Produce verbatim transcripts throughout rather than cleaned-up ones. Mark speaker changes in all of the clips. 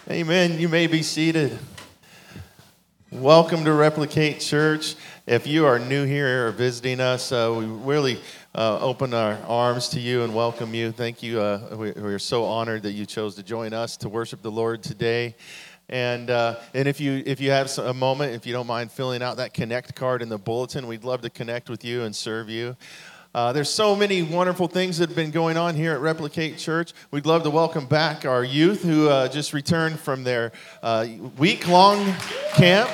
Speaker 1: Amen. You may be seated. Welcome to Replicate Church. If you are new here or visiting us, uh, we really uh, open our arms to you and welcome you. Thank you. Uh, we, we're so honored that you chose to join us to worship the Lord today. And uh, and if you if you have a moment, if you don't mind filling out that connect card in the bulletin, we'd love to connect with you and serve you. Uh, there's so many wonderful things that have been going on here at Replicate Church. We'd love to welcome back our youth who uh, just returned from their uh, week-long camp.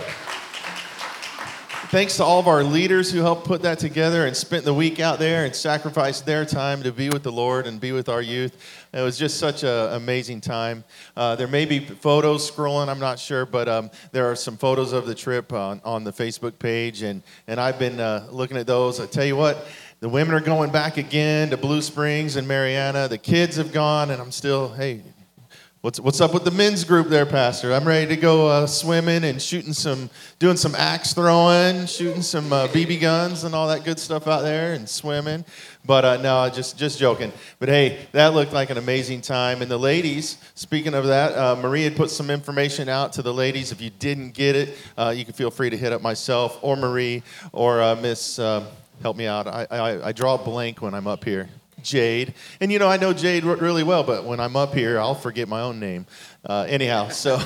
Speaker 1: Thanks to all of our leaders who helped put that together and spent the week out there and sacrificed their time to be with the Lord and be with our youth. It was just such an amazing time. Uh, there may be photos scrolling, I'm not sure, but um, there are some photos of the trip on, on the Facebook page, and, and I've been uh, looking at those. I tell you what, the women are going back again to Blue Springs and Mariana. The kids have gone, and I'm still, hey, what's what's up with the men's group there, Pastor? I'm ready to go uh, swimming and shooting some, doing some axe throwing, shooting some uh, B B guns and all that good stuff out there and swimming. But uh, no, just just joking. But hey, that looked like an amazing time. And the ladies, speaking of that, uh, Marie had put some information out to the ladies. If you didn't get it, uh, you can feel free to hit up myself or Marie or uh, Miss. Uh, Help me out. I, I I draw a blank when I'm up here. Jade. And, you know, I know Jade really well, but when I'm up here, I'll forget my own name. Uh, anyhow, so,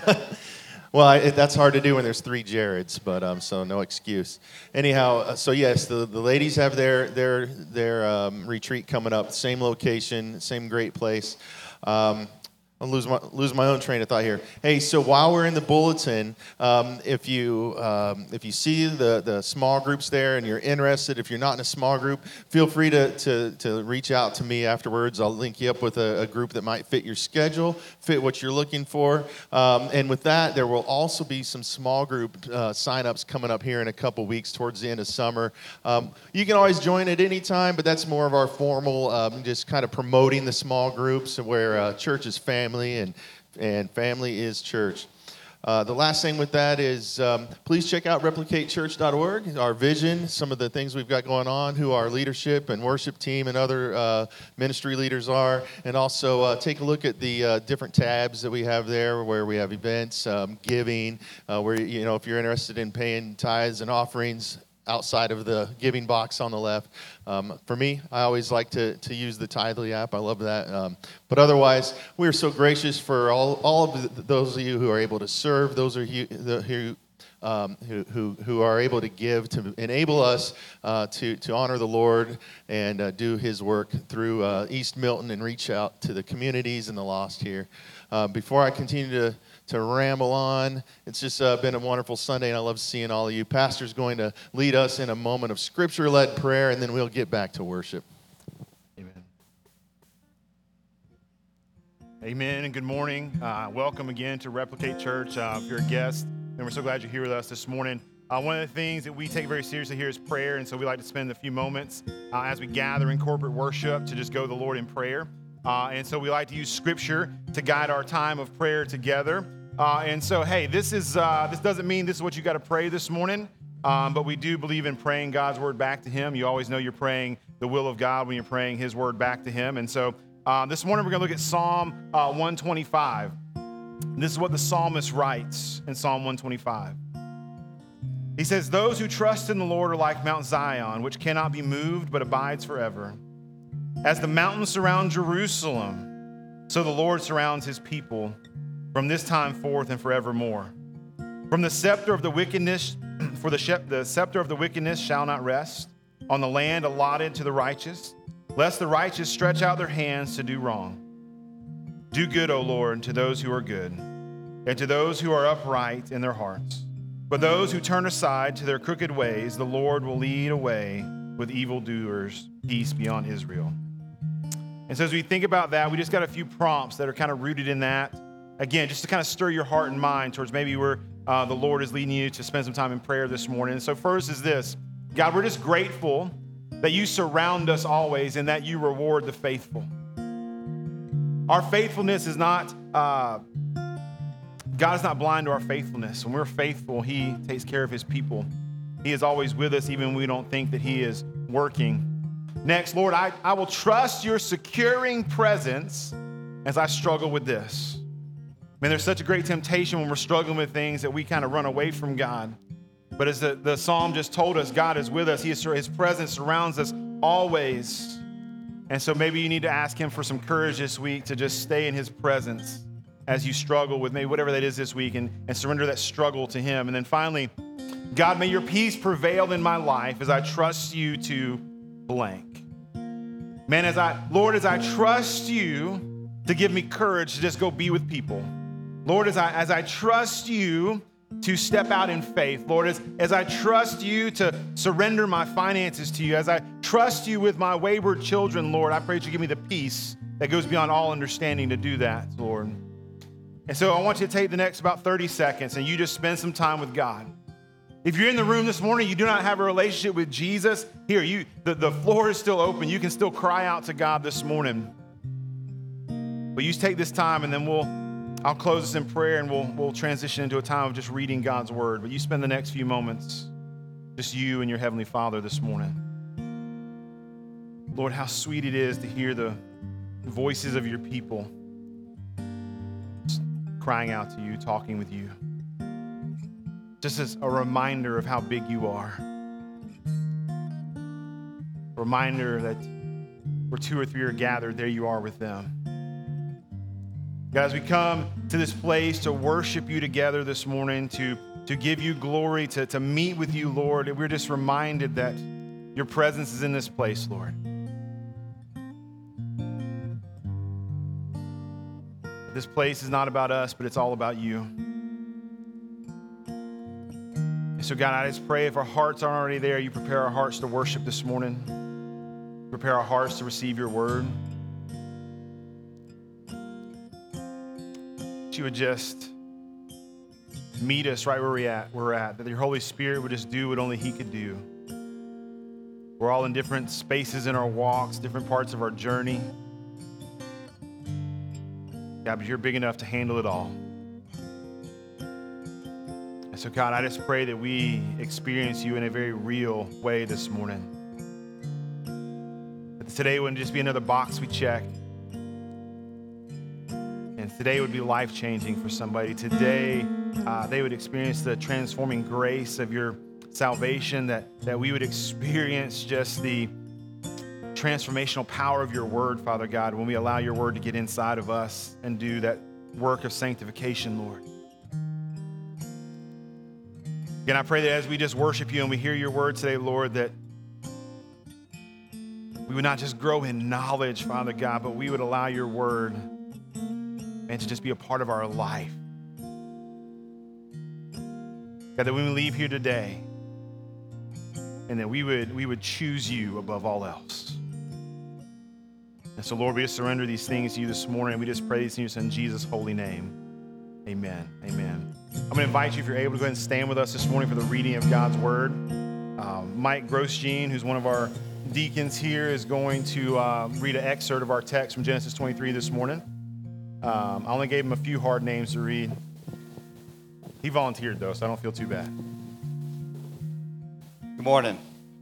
Speaker 1: well, I, that's hard to do when there's three Jareds, but um, so no excuse. Anyhow, uh, so yes, the, the ladies have their, their, their um, retreat coming up, same location, same great place. Um, I'll lose my lose my own train of thought here. Hey, so while we're in the bulletin, um, if you um, if you see the, the small groups there and you're interested, if you're not in a small group, feel free to to, to reach out to me afterwards. I'll link you up with a, a group that might fit your schedule, fit what you're looking for. Um, and with that, there will also be some small group uh, sign-ups coming up here in a couple weeks towards the end of summer. Um, you can always join at any time, but that's more of our formal, um, just kind of promoting the small groups where uh, church is family. And, and family is church. Uh, the last thing with that is um, please check out replicate church dot org, our vision, some of the things we've got going on, who our leadership and worship team and other uh, ministry leaders are, and also uh, take a look at the uh, different tabs that we have there where we have events, um, giving, uh, where, you know, if you're interested in paying tithes and offerings, outside of the giving box on the left. Um, for me, I always like to, to use the Tithely app. I love that. Um, but otherwise, we are so gracious for all, all of the, those of you who are able to serve, those are you, the, who, um, who, who, who are able to give to enable us uh, to, to honor the Lord and uh, do His work through uh, East Milton and reach out to the communities and the lost here. Uh, before I continue to to ramble on. It's just uh, been a wonderful Sunday, and I love seeing all of you. Pastor's going to lead us in a moment of Scripture-led prayer, and then we'll get back to worship.
Speaker 2: Amen. Amen, and good morning. Uh, welcome again to Replicate Church. Uh, if you're a guest, and we're so glad you're here with us this morning. Uh, one of the things that we take very seriously here is prayer, and so we like to spend a few moments uh, as we gather in corporate worship to just go to the Lord in prayer. Uh, and so we like to use Scripture to guide our time of prayer together. Uh, and so, hey, this is uh, this doesn't mean this is what you got to pray this morning, um, but we do believe in praying God's word back to Him. You always know you're praying the will of God when you're praying His word back to Him. And so uh, this morning we're going to look at Psalm uh, one twenty-five. This is what the psalmist writes in Psalm one twenty-five. He says, "Those who trust in the Lord are like Mount Zion, which cannot be moved but abides forever. As the mountains surround Jerusalem, so the Lord surrounds His people from this time forth and forevermore. From the scepter of the wickedness, for the, shep, the scepter of the wickedness shall not rest on the land allotted to the righteous, lest the righteous stretch out their hands to do wrong. Do good, O Lord, to those who are good, and to those who are upright in their hearts. But those who turn aside to their crooked ways, the Lord will lead away with evildoers, peace beyond Israel." And so as we think about that, we just got a few prompts that are kind of rooted in that. Again, just to kind of stir your heart and mind towards maybe where uh, the Lord is leading you to spend some time in prayer this morning. And so first is this: God, we're just grateful that you surround us always and that you reward the faithful. Our faithfulness is not, uh, God is not blind to our faithfulness. When we're faithful, He takes care of His people. He is always with us even when we don't think that He is working. Next, Lord, I, I will trust your securing presence as I struggle with this. Man, there's such a great temptation when we're struggling with things that we kind of run away from God. But as the, the psalm just told us, God is with us. He is, his presence surrounds us always. And so maybe you need to ask him for some courage this week to just stay in his presence as you struggle with maybe whatever that is this week, and, and surrender that struggle to him. And then finally, God, may your peace prevail in my life as I trust you to blank. Man, as I, Lord, as I trust you to give me courage to just go be with people. Lord, as I, as I trust you to step out in faith. Lord, as, as I trust you to surrender my finances to you, as I trust you with my wayward children, Lord, I pray that you give me the peace that goes beyond all understanding to do that, Lord. And so I want you to take the next about thirty seconds and you just spend some time with God. If you're in the room this morning, you do not have a relationship with Jesus, here, you the, the floor is still open. You can still cry out to God this morning. But you take this time and then we'll I'll close this in prayer and we'll we'll transition into a time of just reading God's word. But you spend the next few moments, just you and your Heavenly Father this morning. Lord, how sweet it is to hear the voices of your people crying out to you, talking with you. Just as a reminder of how big you are. A reminder that where two or three are gathered, there you are with them. God, as we come to this place to worship you together this morning, to, to give you glory, to, to meet with you, Lord, we're just reminded that your presence is in this place, Lord. This place is not about us, but it's all about you. And so, God, I just pray if our hearts aren't already there, you prepare our hearts to worship this morning. Prepare our hearts to receive your word. That you would just meet us right where we at, we're at. That your Holy Spirit would just do what only he could do. We're all in different spaces in our walks, different parts of our journey. God, but you're big enough to handle it all. And so, God, I just pray that we experience you in a very real way this morning. That today wouldn't just be another box we check. And today would be life-changing for somebody. Today, uh, they would experience the transforming grace of your salvation, that, that we would experience just the transformational power of your word, Father God, when we allow your word to get inside of us and do that work of sanctification, Lord. Again, I pray that as we just worship you and we hear your word today, Lord, that we would not just grow in knowledge, Father God, but we would allow your word and to just be a part of our life. God, that when we leave here today, and that we would we would choose you above all else. And so, Lord, we just surrender these things to you this morning, and we just pray these things in Jesus' holy name. Amen. Amen. I'm going to invite you, if you're able, to go ahead and stand with us this morning for the reading of God's word. Um, Mike Grosjean, who's one of our deacons here, is going to uh, read an excerpt of our text from Genesis twenty-three this morning. Um, I only gave him a few hard names to read. He volunteered, though, so I don't feel too bad.
Speaker 3: Good morning.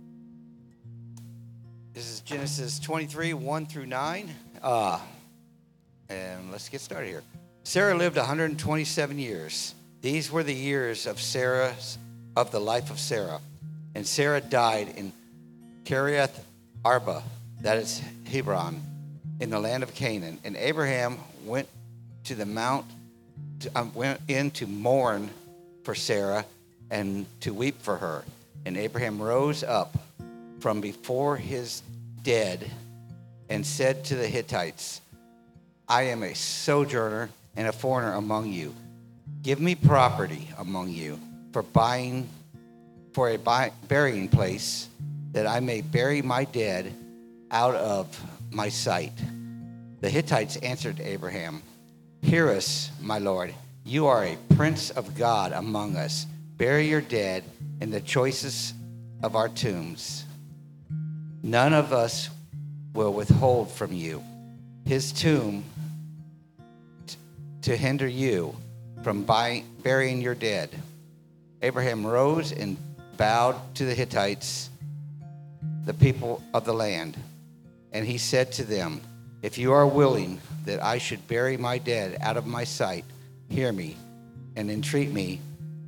Speaker 3: This is Genesis twenty-three, one through nine. Uh, and let's get started here. Sarah lived one hundred twenty-seven years. These were the years of Sarah's, of the life of Sarah. And Sarah died in Kiriath Arba, that is Hebron, in the land of Canaan. And Abraham went to the mount, to, um, went in to mourn for Sarah and to weep for her. And Abraham rose up from before his dead and said to the Hittites, I am a sojourner and a foreigner among you. Give me property among you for buying, for a buy, burying place, that I may bury my dead out of my sight. The Hittites answered Abraham, Hear us, my lord. You are a prince of God among us. Bury your dead in the choicest of our tombs. None of us will withhold from you his tomb t- to hinder you from buy- burying your dead. Abraham rose and bowed to the Hittites, the people of the land. And he said to them, If you are willing that I should bury my dead out of my sight, hear me and entreat me,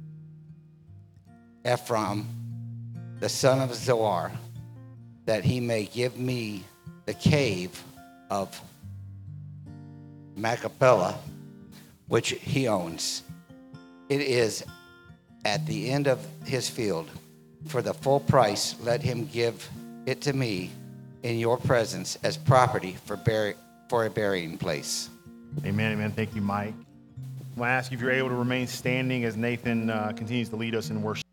Speaker 3: Ephraim, the son of Zohar, that he may give me the cave of Machpelah, which he owns. It is at the end of his field. For the full price, let him give it to me in your presence as property for bur- for a burying place.
Speaker 2: Amen, amen. Thank you, Mike. I'm going to ask you if you're able to remain standing as Nathan uh, continues to lead us in worship.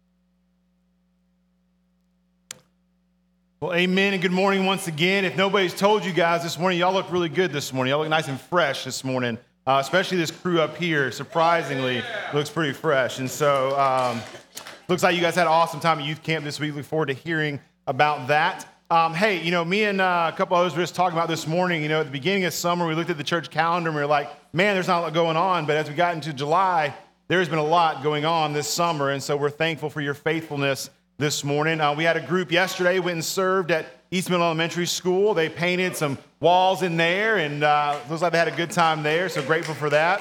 Speaker 2: Well, amen and good morning once again. If nobody's told you guys this morning, y'all look really good this morning. Y'all look nice and fresh this morning, uh, especially this crew up here. Surprisingly, looks pretty fresh. And so, um, looks like you guys had an awesome time at youth camp this week. Look forward to hearing about that. Um, hey, you know, me and uh, a couple others were just talking about this morning, you know, at the beginning of summer, we looked at the church calendar and we were like, man, there's not a lot going on. But as we got into July, there's been a lot going on this summer. And so we're thankful for your faithfulness this morning. Uh, we had a group yesterday, went and served at East Middle Elementary School. They painted some walls in there, and uh, looks like they had a good time there, so grateful for that.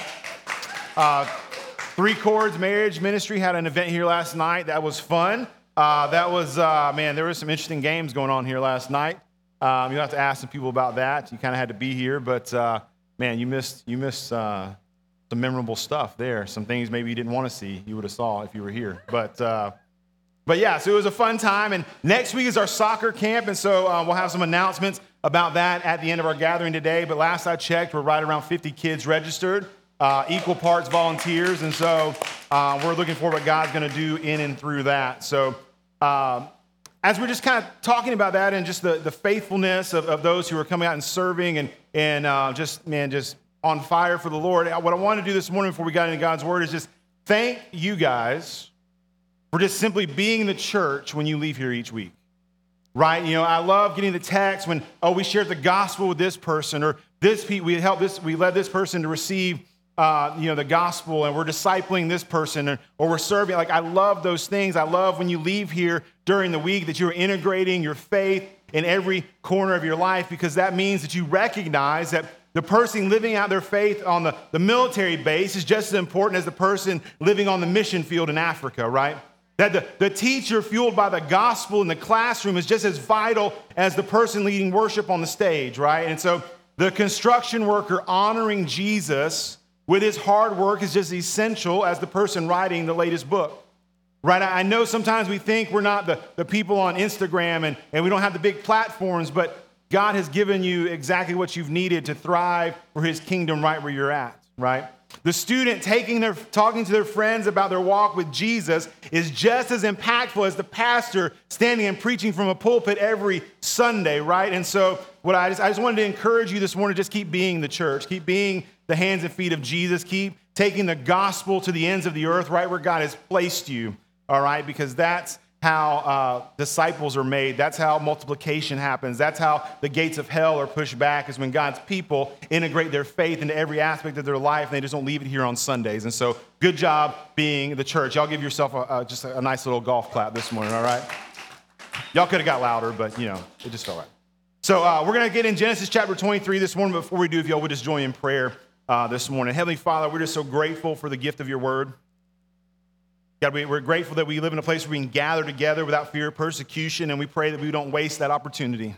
Speaker 2: Uh, Three Chords Marriage Ministry had an event here last night. That was fun. Uh, that was, uh, man, there were some interesting games going on here last night. Um, you'll have to ask some people about that. You kind of had to be here, but, uh, man, you missed, you missed uh, some memorable stuff there. Some things maybe you didn't want to see, you would have saw if you were here. But, uh, But yeah, so it was a fun time, and next week is our soccer camp, and so uh, we'll have some announcements about that at the end of our gathering today. But last I checked, we're right around fifty kids registered, uh, equal parts volunteers, and so uh, we're looking forward to what God's going to do in and through that. So um, as we're just kind of talking about that and just the, the faithfulness of, of those who are coming out and serving and, and uh, just, man, just on fire for the Lord, what I wanted to do this morning before we got into God's Word is just thank you guys for just simply being the church when you leave here each week, right? You know, I love getting the text when, oh, we shared the gospel with this person, or this we helped this, we led this person to receive, uh, you know, the gospel, and we're discipling this person, or, or we're serving. Like, I love those things. I love when you leave here during the week that you're integrating your faith in every corner of your life, because that means that you recognize that the person living out their faith on the, the military base is just as important as the person living on the mission field in Africa, right? That the, the teacher fueled by the gospel in the classroom is just as vital as the person leading worship on the stage, right? And so the construction worker honoring Jesus with his hard work is just as essential as the person writing the latest book, right? I know sometimes we think we're not the, the people on Instagram and, and we don't have the big platforms, but God has given you exactly what you've needed to thrive for his kingdom right where you're at, right? The student taking their, talking to their friends about their walk with Jesus is just as impactful as the pastor standing and preaching from a pulpit every Sunday, right? And so what I just, I just wanted to encourage you this morning, just keep being the church, keep being the hands and feet of Jesus, keep taking the gospel to the ends of the earth, right where God has placed you, all right? Because that's how uh, disciples are made. That's how multiplication happens. That's how the gates of hell are pushed back, is when God's people integrate their faith into every aspect of their life, and they just don't leave it here on Sundays. And so good job being the church. Y'all give yourself a, a, just a nice little golf clap this morning, all right? Y'all could have got louder, but, you know, it just felt right. So uh, we're going to get in Genesis chapter twenty-three this morning. But before we do, if y'all would just join in prayer uh, this morning. Heavenly Father, we're just so grateful for the gift of your word. God, we're grateful that we live in a place where we can gather together without fear of persecution, and we pray that we don't waste that opportunity.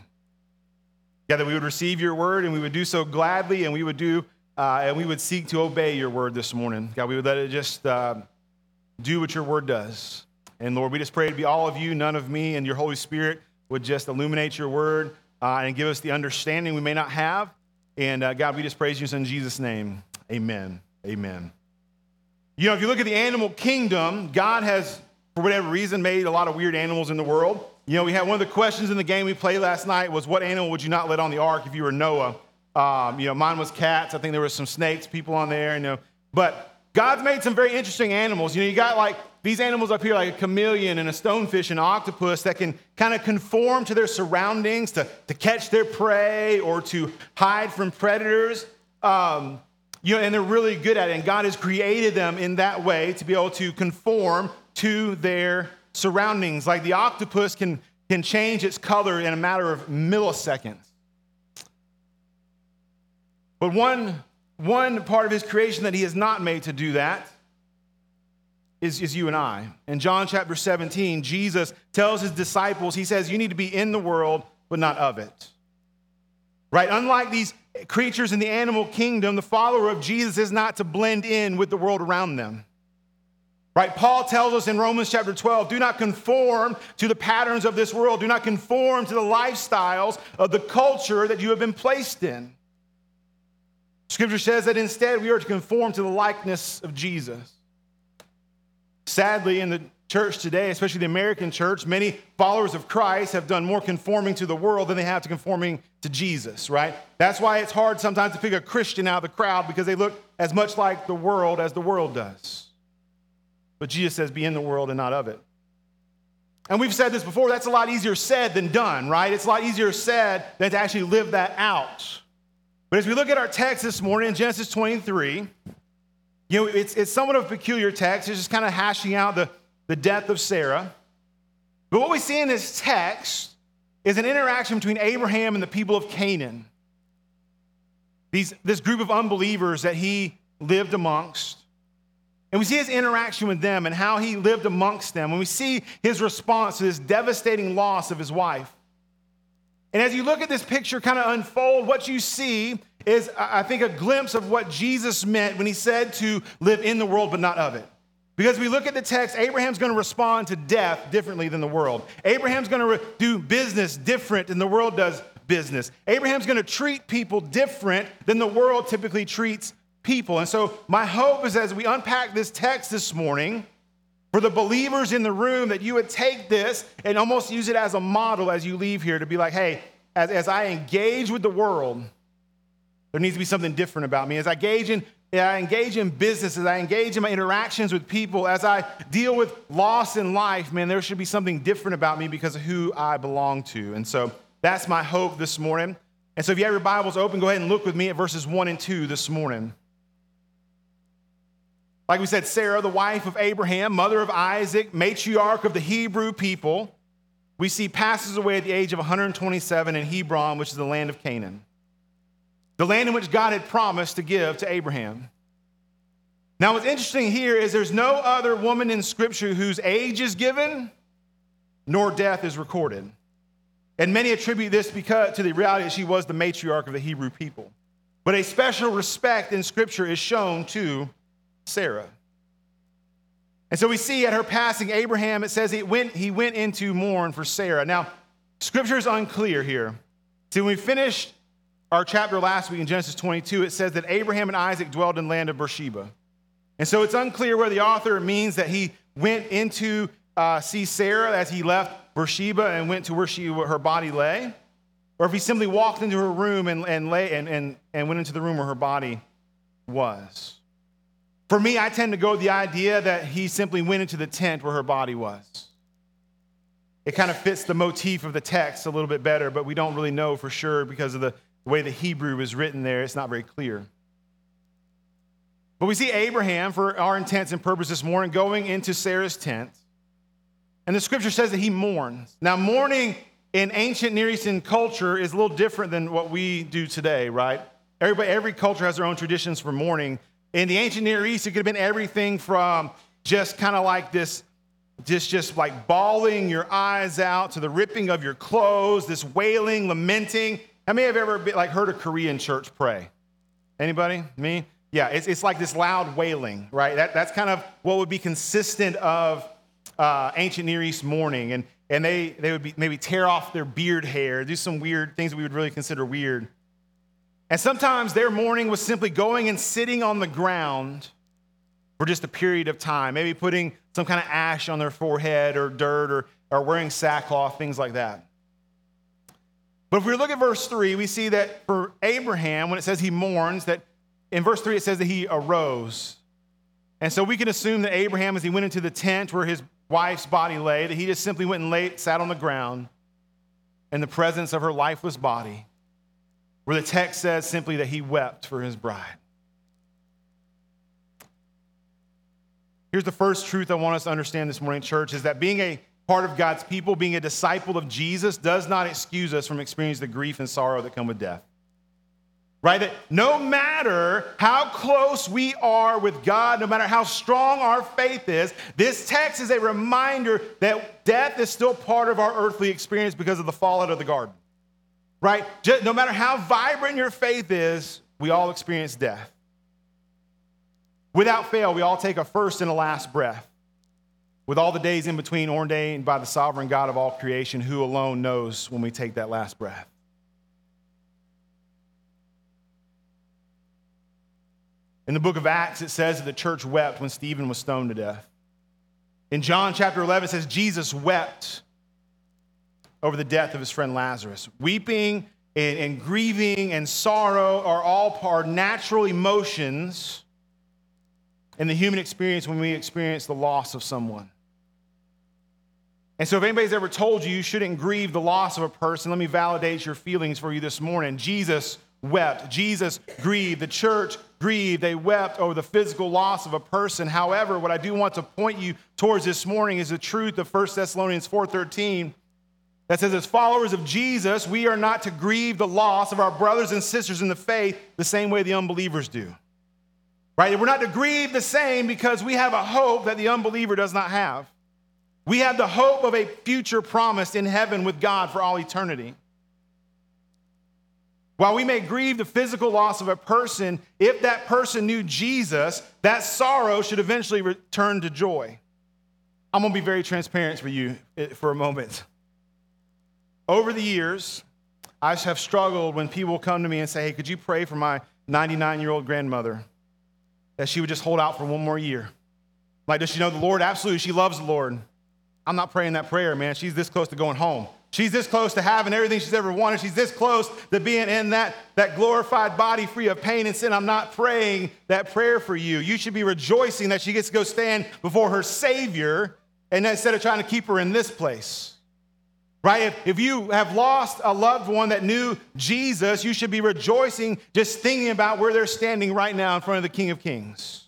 Speaker 2: God, that we would receive your word, and we would do so gladly, and we would do, uh, and we would seek to obey your word this morning. God, we would let it just uh, do what your word does. And Lord, we just pray to be all of you, none of me, and your Holy Spirit would just illuminate your word uh, and give us the understanding we may not have. And uh, God, we just praise you in Jesus' name. Amen. Amen. You know, if you look at the animal kingdom, God has, for whatever reason, made a lot of weird animals in the world. You know, we had one of the questions in the game we played last night was, what animal would you not let on the ark if you were Noah? Um, you know, mine was cats. I think there was some snakes, people on there, you know. But God's made some very interesting animals. You know, you got like these animals up here, like a chameleon and a stonefish and an octopus that can kind of conform to their surroundings to, to catch their prey or to hide from predators. Um You know, and they're really good at it, and God has created them in that way to be able to conform to their surroundings. Like the octopus can, can change its color in a matter of milliseconds. But one, one part of his creation that he has not made to do that is, is you and I. In John chapter seventeen, Jesus tells his disciples, he says, you need to be in the world, but not of it. Right? Unlike these creatures in the animal kingdom, the follower of Jesus is not to blend in with the world around them. Right? Paul tells us in Romans chapter twelve, do not conform to the patterns of this world. Do not conform to the lifestyles of the culture that you have been placed in. Scripture says that instead we are to conform to the likeness of Jesus. Sadly, in the church today, especially the American church, many followers of Christ have done more conforming to the world than they have to conforming to Jesus, right? That's why it's hard sometimes to pick a Christian out of the crowd, because they look as much like the world as the world does. But Jesus says, be in the world and not of it. And we've said this before, that's a lot easier said than done, right? It's a lot easier said than to actually live that out. But as we look at our text this morning in Genesis twenty-three, you know, it's, it's somewhat of a peculiar text. It's just kind of hashing out the, the death of Sarah. But what we see in this text is an interaction between Abraham and the people of Canaan. These, this group of unbelievers that he lived amongst. And we see his interaction with them and how he lived amongst them. And we see his response to this devastating loss of his wife. And as you look at this picture kind of unfold, what you see is, I think, a glimpse of what Jesus meant when he said to live in the world but not of it. Because we look at the text, Abraham's going to respond to death differently than the world. Abraham's going to re- do business different than the world does business. Abraham's going to treat people different than the world typically treats people. And so my hope is, as we unpack this text this morning, for the believers in the room, that you would take this and almost use it as a model as you leave here, to be like, hey, as, as I engage with the world, there needs to be something different about me. As I engage in, as I engage in business, as I engage in my interactions with people, as I deal with loss in life, man, there should be something different about me because of who I belong to. And so that's my hope this morning. And so if you have your Bibles open, go ahead and look with me at verses one and two this morning. Like we said, Sarah, the wife of Abraham, mother of Isaac, matriarch of the Hebrew people, we see passes away at the age of one hundred twenty-seven in Hebron, which is the land of Canaan, the land in which God had promised to give to Abraham. Now, what's interesting here is there's no other woman in Scripture whose age is given, nor death is recorded. And many attribute this because to the reality that she was the matriarch of the Hebrew people. But a special respect in Scripture is shown to Sarah. And so we see at her passing, Abraham, it says he went, he went into mourn for Sarah. Now, Scripture is unclear here. See, when we finished our chapter last week in Genesis twenty-two, it says that Abraham and Isaac dwelled in the land of Beersheba. And so it's unclear whether the author means that he went into uh, see Sarah as he left Beersheba and went to where she, where her body lay, or if he simply walked into her room and, and, lay, and, and, and went into the room where her body was. For me, I tend to go with the idea that he simply went into the tent where her body was. It kind of fits the motif of the text a little bit better, but we don't really know for sure because of the way the Hebrew is written there. It's not very clear. But we see Abraham, for our intents and purposes this morning, going into Sarah's tent. And the Scripture says that he mourns. Now, mourning in ancient Near Eastern culture is a little different than what we do today, right? Everybody, every culture has their own traditions for mourning. In the ancient Near East, it could have been everything from just kind of like this, just, just like bawling your eyes out to the ripping of your clothes, this wailing, lamenting. How many have ever been, like heard a Korean church pray? Anybody? Me? Yeah, it's, it's like this loud wailing, right? That, that's kind of what would be consistent of uh, ancient Near East mourning. And, and they, they would be, maybe tear off their beard hair, do some weird things that we would really consider weird. And sometimes their mourning was simply going and sitting on the ground for just a period of time, maybe putting some kind of ash on their forehead or dirt or, or wearing sackcloth, things like that. But if we look at verse three, we see that for Abraham, when it says he mourns, that in verse three it says that he arose. And so we can assume that Abraham, as he went into the tent where his wife's body lay, that he just simply went and lay, sat on the ground in the presence of her lifeless body, where the text says simply that he wept for his bride. Here's the first truth I want us to understand this morning, church, is that being a part of God's people, being a disciple of Jesus, does not excuse us from experiencing the grief and sorrow that come with death. right? That no matter how close we are with God, no matter how strong our faith is, this text is a reminder that death is still part of our earthly experience because of the fall out of the garden, right? Just, no matter how vibrant your faith is, we all experience death. Without fail, we all take a first and a last breath, with all the days in between ordained by the sovereign God of all creation, who alone knows when we take that last breath. In the book of Acts, it says that the church wept when Stephen was stoned to death. In John chapter eleven, it says Jesus wept over the death of his friend Lazarus. Weeping and, and grieving and sorrow are all part natural emotions in the human experience when we experience the loss of someone. And so if anybody's ever told you you shouldn't grieve the loss of a person, let me validate your feelings for you this morning. Jesus wept. Jesus grieved. The church grieved. They wept over the physical loss of a person. However, what I do want to point you towards this morning is the truth of First Thessalonians four thirteen that says, as followers of Jesus, we are not to grieve the loss of our brothers and sisters in the faith the same way the unbelievers do. Right? We're not to grieve the same because we have a hope that the unbeliever does not have. We have the hope of a future promised in heaven with God for all eternity. While we may grieve the physical loss of a person, if that person knew Jesus, that sorrow should eventually return to joy. I'm going to be very transparent for you for a moment. Over the years, I have struggled when people come to me and say, hey, could you pray for my ninety-nine-year-old grandmother, that she would just hold out for one more year? Like, does she know the Lord? Absolutely. She loves the Lord. I'm not praying that prayer, man. She's this close to going home. She's this close to having everything she's ever wanted. She's this close to being in that, that glorified body free of pain and sin. I'm not praying that prayer for you. You should be rejoicing that she gets to go stand before her Savior, and instead of trying to keep her in this place. Right? If, if you have lost a loved one that knew Jesus, you should be rejoicing just thinking about where they're standing right now in front of the King of Kings.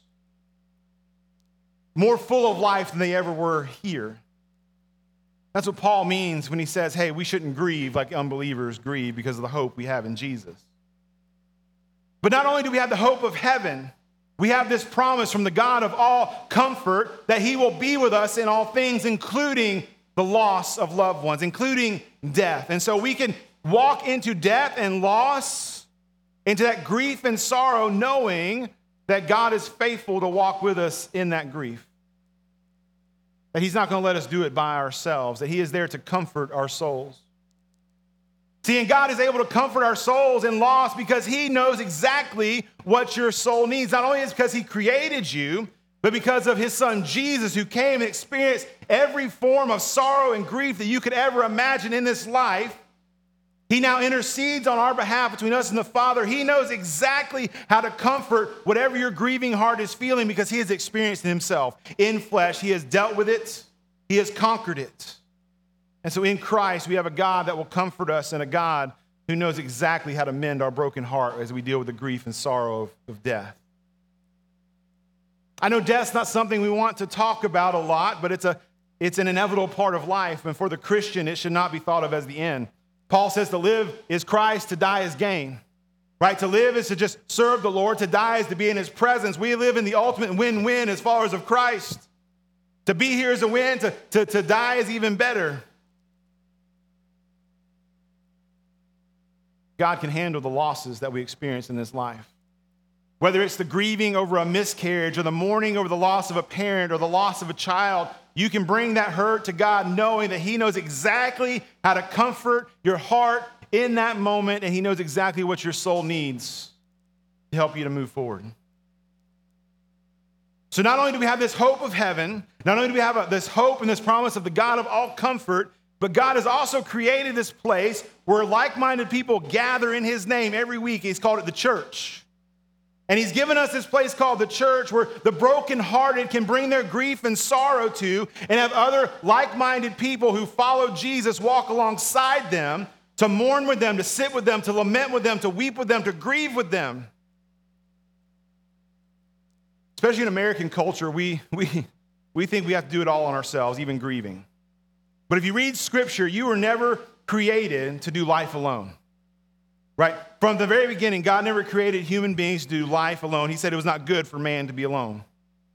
Speaker 2: More full of life than they ever were here. That's what Paul means when he says, hey, we shouldn't grieve like unbelievers grieve because of the hope we have in Jesus. But not only do we have the hope of heaven, we have this promise from the God of all comfort that he will be with us in all things, including the loss of loved ones, including death. And so we can walk into death and loss, into that grief and sorrow, knowing that God is faithful to walk with us in that grief. That he's not going to let us do it by ourselves, that he is there to comfort our souls. See, and God is able to comfort our souls in loss because he knows exactly what your soul needs. Not only is it because he created you, but because of his son Jesus, who came and experienced every form of sorrow and grief that you could ever imagine in this life. He now intercedes on our behalf between us and the Father. He knows exactly how to comfort whatever your grieving heart is feeling because he has experienced it himself in flesh. He has dealt with it. He has conquered it. And so in Christ, we have a God that will comfort us and a God who knows exactly how to mend our broken heart as we deal with the grief and sorrow of, of death. I know death's not something we want to talk about a lot, but it's, a, it's an inevitable part of life. And for the Christian, it should not be thought of as the end. Paul says to live is Christ, to die is gain. Right? To live is to just serve the Lord. To die is to be in his presence. We live in the ultimate win-win as followers of Christ. To be here is a win. To, to, to die is even better. God can handle the losses that we experience in this life. Whether it's the grieving over a miscarriage or the mourning over the loss of a parent or the loss of a child, you can bring that hurt to God knowing that he knows exactly how to comfort your heart in that moment, and he knows exactly what your soul needs to help you to move forward. So not only do we have this hope of heaven, not only do we have a, this hope and this promise of the God of all comfort, but God has also created this place where like-minded people gather in his name every week. He's called it the church. And he's given us this place called the church where the brokenhearted can bring their grief and sorrow to and have other like-minded people who follow Jesus walk alongside them to mourn with them, to sit with them, to lament with them, to weep with them, to grieve with them. Especially in American culture, we, we, we think we have to do it all on ourselves, even grieving. But if you read Scripture, you were never created to do life alone. right? From the very beginning, God never created human beings to do life alone. He said it was not good for man to be alone.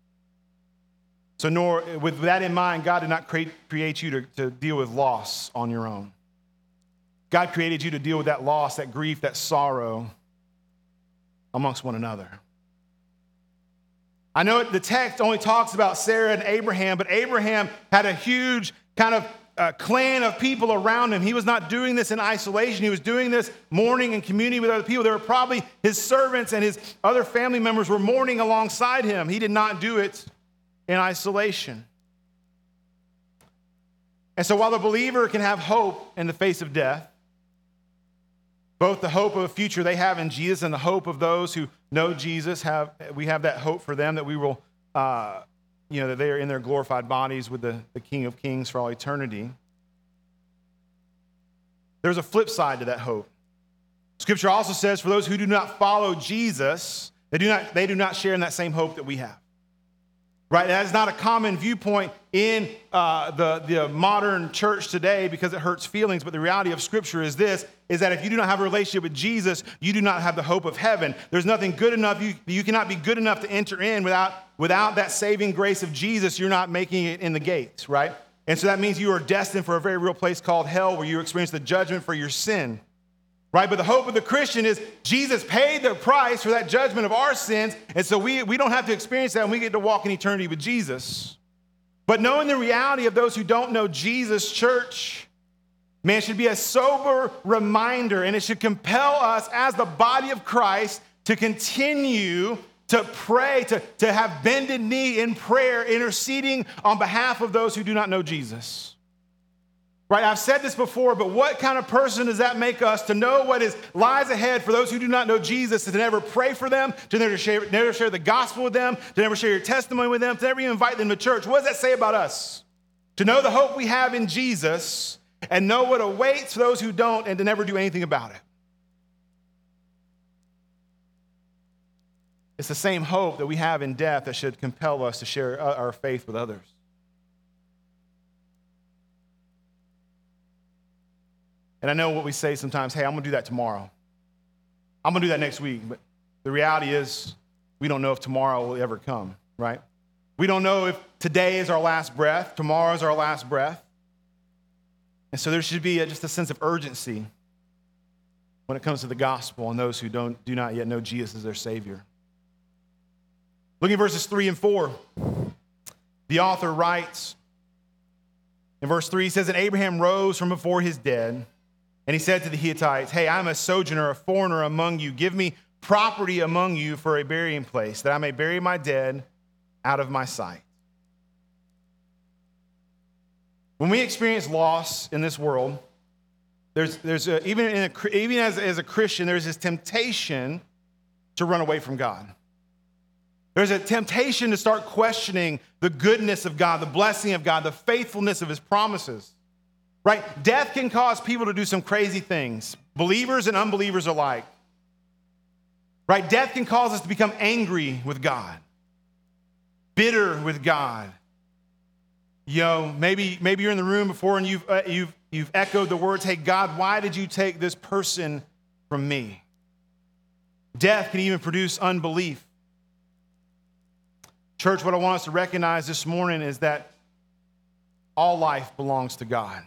Speaker 2: So nor, with that in mind, God did not create, create you to, to deal with loss on your own. God created you to deal with that loss, that grief, that sorrow amongst one another. I know the text only talks about Sarah and Abraham, but Abraham had a huge kind of uh, clan of people around him. He was not doing this in isolation. He was doing this mourning and community with other people. There were probably his servants and his other family members were mourning alongside him. He did not do it in isolation. And so while the believer can have hope in the face of death, both the hope of a future they have in Jesus and the hope of those who know Jesus, have we have that hope for them that we will, uh, you know, that they are in their glorified bodies with the, the King of Kings for all eternity. There's a flip side to that hope. Scripture also says for those who do not follow Jesus, they do not, they do not share in that same hope that we have. Right? That is not a common viewpoint in uh, the, the modern church today because it hurts feelings. But the reality of Scripture is this, is that if you do not have a relationship with Jesus, you do not have the hope of heaven. There's nothing good enough. You, you cannot be good enough to enter in without, without that saving grace of Jesus. You're not making it in the gates, right? And so that means you are destined for a very real place called hell where you experience the judgment for your sin. Right? But the hope of the Christian is Jesus paid the price for that judgment of our sins. And so we, we don't have to experience that and we get to walk in eternity with Jesus. But knowing the reality of those who don't know Jesus, church, man, should be a sober reminder and it should compel us as the body of Christ to continue to pray, to, to have bended knee in prayer, interceding on behalf of those who do not know Jesus. Right, I've said this before, but what kind of person does that make us to know what is lies ahead for those who do not know Jesus, to never pray for them, to never share, never share the gospel with them, to never share your testimony with them, to never even invite them to church? What does that say about us? To know the hope we have in Jesus and know what awaits those who don't and to never do anything about it. It's the same hope that we have in death that should compel us to share our faith with others. And I know what we say sometimes, hey, I'm going to do that tomorrow. I'm going to do that next week. But the reality is we don't know if tomorrow will ever come, right? We don't know if today is our last breath, tomorrow is our last breath. And so there should be a, just a sense of urgency when it comes to the gospel and those who don't do not yet know Jesus as their Savior. Looking at verses three and four, the author writes, in verse three, he says, and Abraham rose from before his dead, and he said to the Hittites, hey, I'm a sojourner, a foreigner among you. Give me property among you for a burying place, that I may bury my dead out of my sight. When we experience loss in this world, there's, there's a, even, in a, even as, as a Christian, there's this temptation to run away from God. There's a temptation to start questioning the goodness of God, the blessing of God, the faithfulness of his promises. Right? Death can cause people to do some crazy things, believers and unbelievers alike. Right? Death can cause us to become angry with God, bitter with God. You know, maybe, maybe you're in the room before and you've, uh, you've, you've echoed the words, hey, God, why did you take this person from me? Death can even produce unbelief. Church, what I want us to recognize this morning is that all life belongs to God.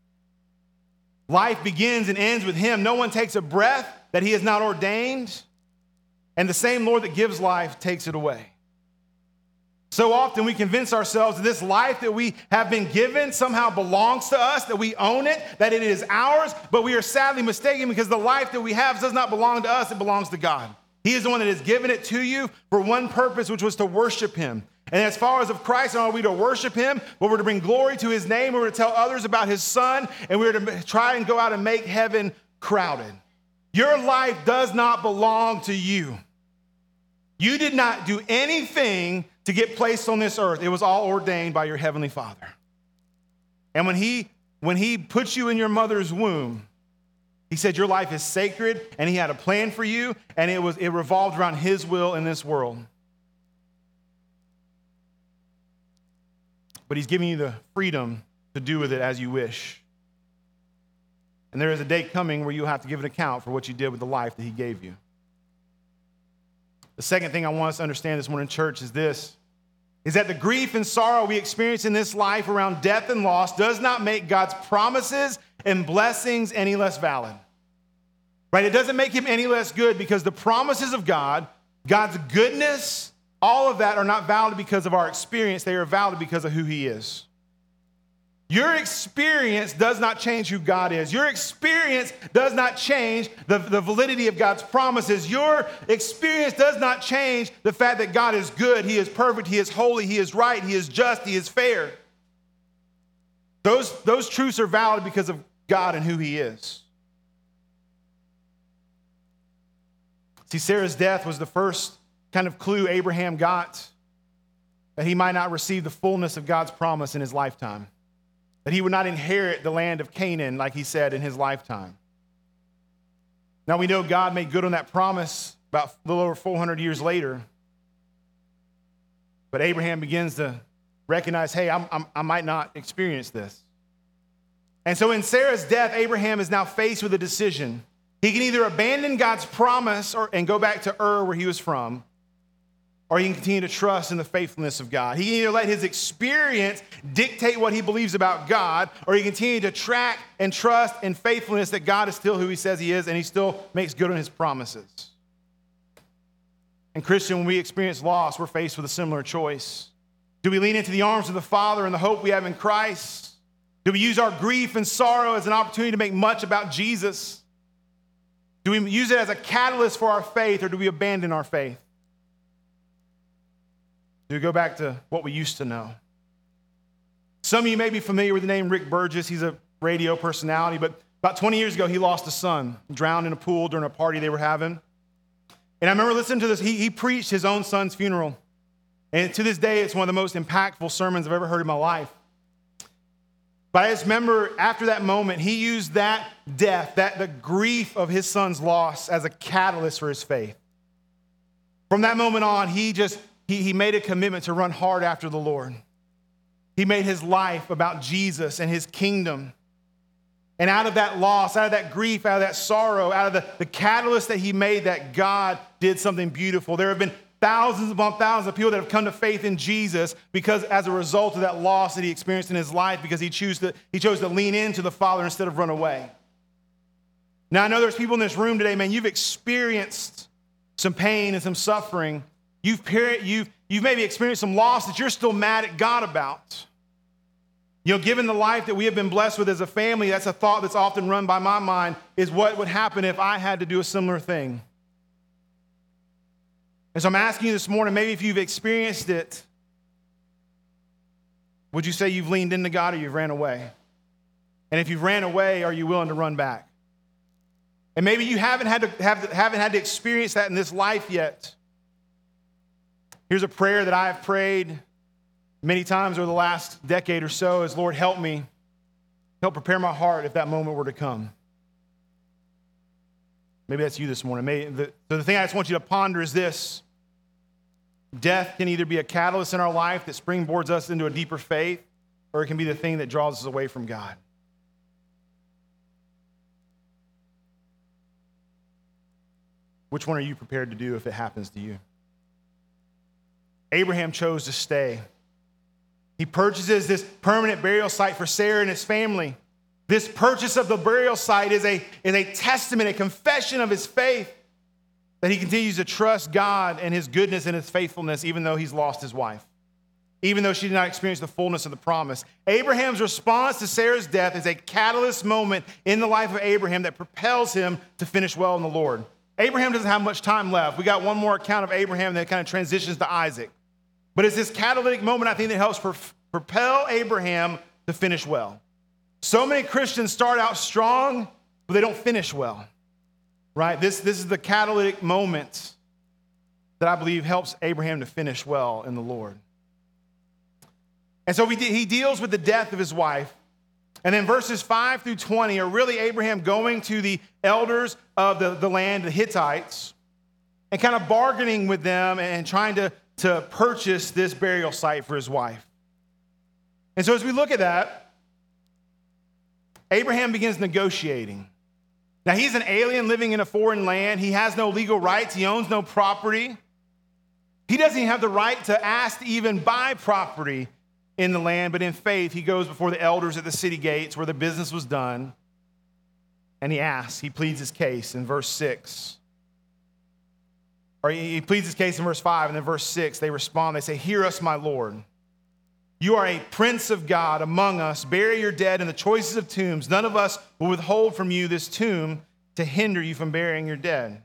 Speaker 2: Life begins and ends with him. No one takes a breath that he has not ordained, and the same Lord that gives life takes it away. So often we convince ourselves that this life that we have been given somehow belongs to us, that we own it, that it is ours, but we are sadly mistaken because the life that we have does not belong to us, it belongs to God. He is the one that has given it to you for one purpose, which was to worship him. And as far as of Christ, not are we to worship him, but we're to bring glory to his name. We're to tell others about his son, and we're to try and go out and make heaven crowded. Your life does not belong to you. You did not do anything to get placed on this earth. It was all ordained by your heavenly Father. And when he, when he put you in your mother's womb, he said your life is sacred, and he had a plan for you, and it was it revolved around his will in this world. But he's giving you the freedom to do with it as you wish. And there is a day coming where you'll have to give an account for what you did with the life that he gave you. The second thing I want us to understand this morning, church, is this, is that the grief and sorrow we experience in this life around death and loss does not make God's promises and blessings any less valid. Right? It doesn't make him any less good, because the promises of God, God's goodness, all of that are not valid because of our experience. They are valid because of who he is. Your experience does not change who God is. Your experience does not change the, the validity of God's promises. Your experience does not change the fact that God is good, he is perfect, he is holy, he is right, he is just, he is fair. Those, those truths are valid because of God and who he is. See, Sarah's death was the first kind of clue Abraham got that he might not receive the fullness of God's promise in his lifetime, that he would not inherit the land of Canaan like he said in his lifetime. Now we know God made good on that promise about a little over four hundred years later, but Abraham begins to recognize, hey, I'm, I'm, I might not experience this. And so in Sarah's death, Abraham is now faced with a decision. He can either abandon God's promise or, and go back to Ur, where he was from, or he can continue to trust in the faithfulness of God. He can either let his experience dictate what he believes about God, or he can continue to track and trust in faithfulness that God is still who he says he is, and he still makes good on his promises. And Christian, when we experience loss, we're faced with a similar choice. Do we lean into the arms of the Father and the hope we have in Christ? Do we use our grief and sorrow as an opportunity to make much about Jesus? Do we use it as a catalyst for our faith, or do we abandon our faith? Do we go back to what we used to know? Some of you may be familiar with the name Rick Burgess. He's a radio personality, but about twenty years ago, he lost a son, drowned in a pool during a party they were having. And I remember listening to this. He, he preached his own son's funeral. And to this day, it's one of the most impactful sermons I've ever heard in my life. But I just remember after that moment, he used that death, that the grief of his son's loss as a catalyst for his faith. From that moment on, he just, he, he made a commitment to run hard after the Lord. He made his life about Jesus and his kingdom. And out of that loss, out of that grief, out of that sorrow, out of the, the catalyst that he made, that God did something beautiful. There have been thousands upon thousands of people that have come to faith in Jesus because as a result of that loss that he experienced in his life, because he chose to, he chose to lean into the Father instead of run away. Now, I know there's people in this room today, man, you've experienced some pain and some suffering. You've, you've, you've maybe experienced some loss that you're still mad at God about. You know, given the life that we have been blessed with as a family, that's a thought that's often run by my mind, is what would happen if I had to do a similar thing. And so I'm asking you this morning, maybe if you've experienced it, would you say you've leaned into God or you've ran away? And if you've ran away, are you willing to run back? And maybe you haven't had to have, haven't had to experience that in this life yet. Here's a prayer that I have prayed many times over the last decade or so is, Lord, help me. Help prepare my heart if that moment were to come. Maybe that's you this morning. Maybe the, so the thing I just want you to ponder is this. Death can either be a catalyst in our life that springboards us into a deeper faith, or it can be the thing that draws us away from God. Which one are you prepared to do if it happens to you? Abraham chose to stay. He purchases this permanent burial site for Sarah and his family. This purchase of the burial site is a, is a testament, a confession of his faith, that he continues to trust God and his goodness and his faithfulness, even though he's lost his wife, even though she did not experience the fullness of the promise. Abraham's response to Sarah's death is a catalyst moment in the life of Abraham that propels him to finish well in the Lord. Abraham doesn't have much time left. We got one more account of Abraham that kind of transitions to Isaac. But it's this catalytic moment, I think, that helps pro- propel Abraham to finish well. So many Christians start out strong, but they don't finish well, right? This, this is the catalytic moment that I believe helps Abraham to finish well in the Lord. And so we, he deals with the death of his wife. And then verses five through twenty are really Abraham going to the elders of the, the land, the Hittites, and kind of bargaining with them and trying to, to purchase this burial site for his wife. And so as we look at that, Abraham begins negotiating. Now, he's an alien living in a foreign land. He has no legal rights. He owns no property. He doesn't even have the right to ask to even buy property in the land, but in faith, he goes before the elders at the city gates where the business was done, and he asks, he pleads his case in verse six. Or he pleads his case in verse five, and then verse six, they respond, they say, "Hear us, my Lord. You are a prince of God among us. Bury your dead in the choicest of tombs. None of us will withhold from you this tomb to hinder you from burying your dead."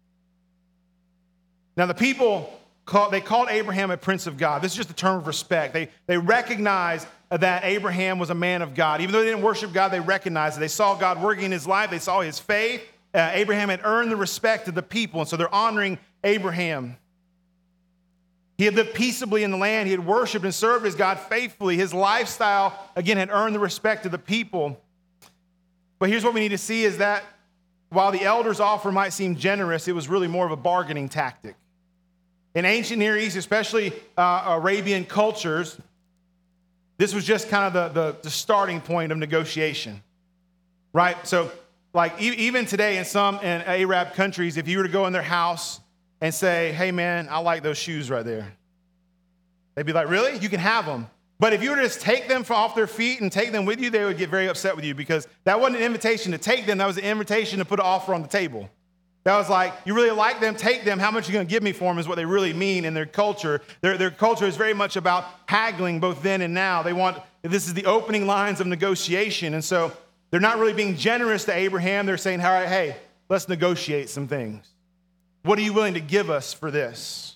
Speaker 2: Now, the people, called, they called Abraham a prince of God. This is just a term of respect. They, they recognized that Abraham was a man of God. Even though they didn't worship God, they recognized it. They saw God working in his life. They saw his faith. Uh, Abraham had earned the respect of the people, and so they're honoring Abraham. He had lived peaceably in the land. He had worshiped and served his God faithfully. His lifestyle, again, had earned the respect of the people. But here's what we need to see is that while the elders' offer might seem generous, it was really more of a bargaining tactic. In ancient Near East, especially uh, Arabian cultures, this was just kind of the, the, the starting point of negotiation, right? So like e- even today in some in Arab countries, if you were to go in their house and say, "Hey man, I like those shoes right there," they'd be like, "Really? You can have them." But if you were to just take them from off their feet and take them with you, they would get very upset with you because that wasn't an invitation to take them. That was an invitation to put an offer on the table. That was like, "You really like them? Take them. How much are you going to give me for them?" is what they really mean in their culture. Their, their culture is very much about haggling both then and now. They want, this is the opening lines of negotiation. And so they're not really being generous to Abraham. They're saying, "All right, hey, let's negotiate some things. What are you willing to give us for this?"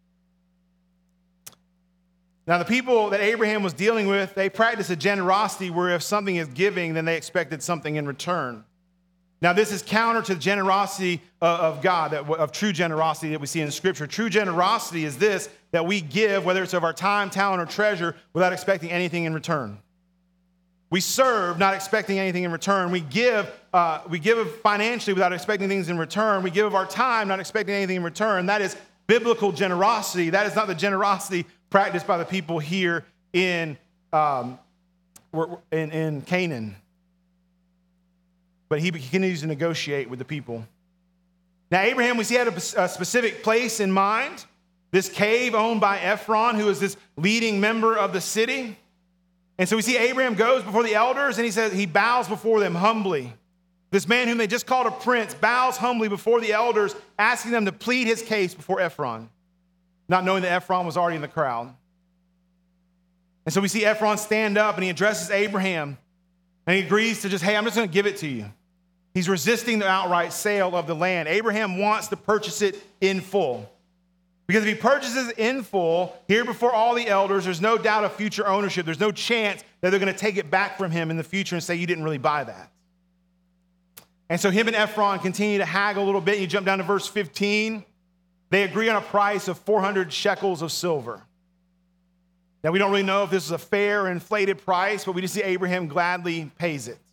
Speaker 2: Now, the people that Abraham was dealing with, they practiced a generosity where if something is giving, then they expected something in return. Now, this is counter to the generosity of God, of true generosity that we see in Scripture. True generosity is this, that we give, whether it's of our time, talent, or treasure, without expecting anything in return. We serve, not expecting anything in return. We give, uh, we give financially without expecting things in return. We give of our time, not expecting anything in return. That is biblical generosity. That is not the generosity practiced by the people here in, um, in, in Canaan. But he continues to negotiate with the people. Now, Abraham, we see, had a, a specific place in mind. This cave owned by Ephron, who is this leading member of the city. And so we see Abraham goes before the elders, and he says he bows before them humbly. This man whom they just called a prince bows humbly before the elders, asking them to plead his case before Ephron, not knowing that Ephron was already in the crowd. And so we see Ephron stand up, and he addresses Abraham, and he agrees to just, "Hey, I'm just going to give it to you." He's resisting the outright sale of the land. Abraham wants to purchase it in full. Because if he purchases in full, here before all the elders, there's no doubt of future ownership. There's no chance that they're going to take it back from him in the future and say, "You didn't really buy that." And so him and Ephron continue to haggle a little bit. You jump down to verse fifteen. They agree on a price of four hundred shekels of silver. Now, we don't really know if this is a fair or inflated price, but we just see Abraham gladly pays it.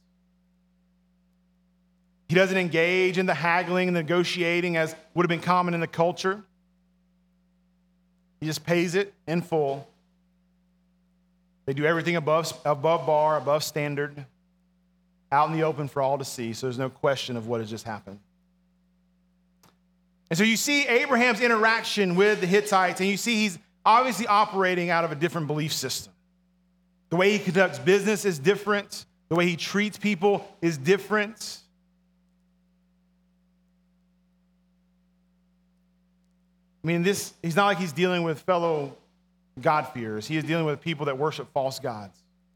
Speaker 2: He doesn't engage in the haggling and the negotiating as would have been common in the culture. He just pays it in full. They do everything above, above bar, above standard, out in the open for all to see, so there's no question of what has just happened. And so you see Abraham's interaction with the Hittites, and you see he's obviously operating out of a different belief system. The way he conducts business is different. The way he treats people is different. I mean, this, he's not like he's dealing with fellow God-fearers. He is dealing with people that worship false gods.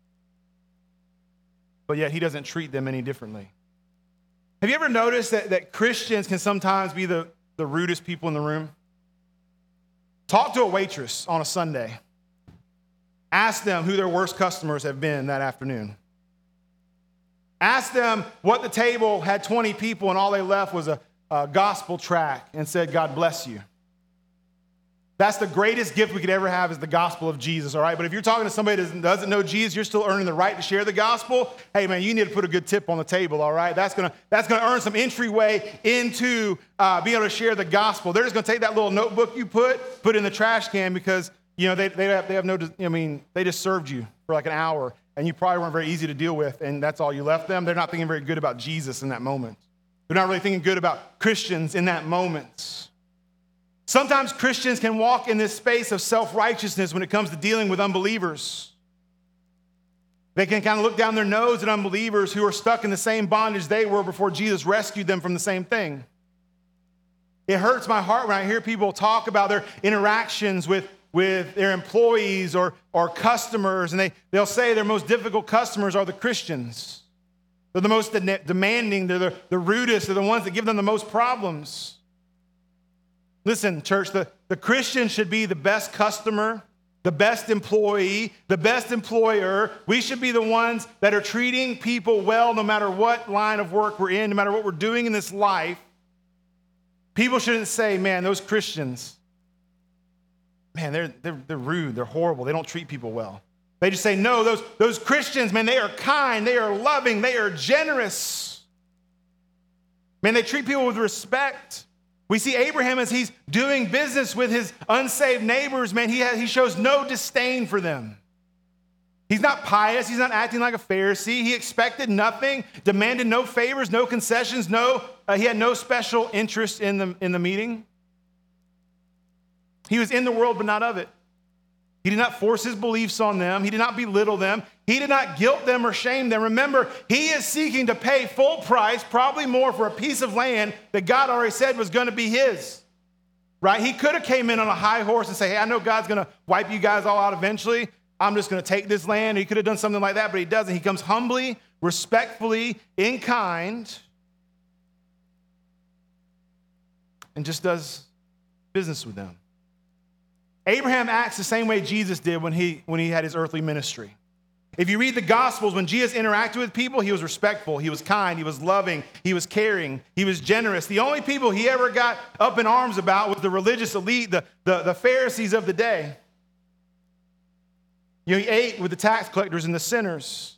Speaker 2: But yet he doesn't treat them any differently. Have you ever noticed that, that Christians can sometimes be the, the rudest people in the room? Talk to a waitress on a Sunday. Ask them who their worst customers have been that afternoon. Ask them what the table had twenty people and all they left was a, a gospel tract and said, "God bless you." That's the greatest gift we could ever have is the gospel of Jesus, all right? But if you're talking to somebody that doesn't know Jesus, you're still earning the right to share the gospel, hey, man, you need to put a good tip on the table, all right? That's going to that's gonna earn some entryway into uh, being able to share the gospel. They're just going to take that little notebook you put, put in the trash can because, you know, they, they, have, they have no, I mean, they just served you for like an hour. and you probably weren't very easy to deal with, and that's all you left them. They're not thinking very good about Jesus in that moment. They're not really thinking good about Christians in that moment. Sometimes Christians can walk in this space of self-righteousness when it comes to dealing with unbelievers. They can kind of look down their nose at unbelievers who are stuck in the same bondage they were before Jesus rescued them from the same thing. It hurts my heart when I hear people talk about their interactions with, with their employees or, or customers, and they, they'll say their most difficult customers are the Christians. They're the most de- demanding, they're the, the rudest, they're the ones that give them the most problems. Listen, church, the, the Christian should be the best customer, the best employee, the best employer. We should be the ones that are treating people well no matter what line of work we're in, no matter what we're doing in this life. People shouldn't say, man, those Christians, man, they're, they're, they're rude, they're horrible, they don't treat people well. They just say, no, those, those Christians, man, they are kind, they are loving, they are generous. Man, they treat people with respect. We see Abraham as he's doing business with his unsaved neighbors, man, he, has, he shows no disdain for them. He's not pious, he's not acting like a Pharisee. He expected nothing, demanded no favors, no concessions, no, uh, he had no special interest in the, in the meeting. He was in the world, but not of it. He did not force his beliefs on them. He did not belittle them. He did not guilt them or shame them. Remember, he is seeking to pay full price, probably more, for a piece of land that God already said was going to be his. Right? He could have came in on a high horse and say, hey, I know God's going to wipe you guys all out eventually. I'm just going to take this land. He could have done something like that, but he doesn't. He comes humbly, respectfully, in kind, and just does business with them. Abraham acts the same way Jesus did when he, when he had his earthly ministry. If you read the Gospels, when Jesus interacted with people, he was respectful, he was kind, he was loving, he was caring, he was generous. The only people he ever got up in arms about was the religious elite, the, the, the Pharisees of the day. You know, he ate with the tax collectors and the sinners.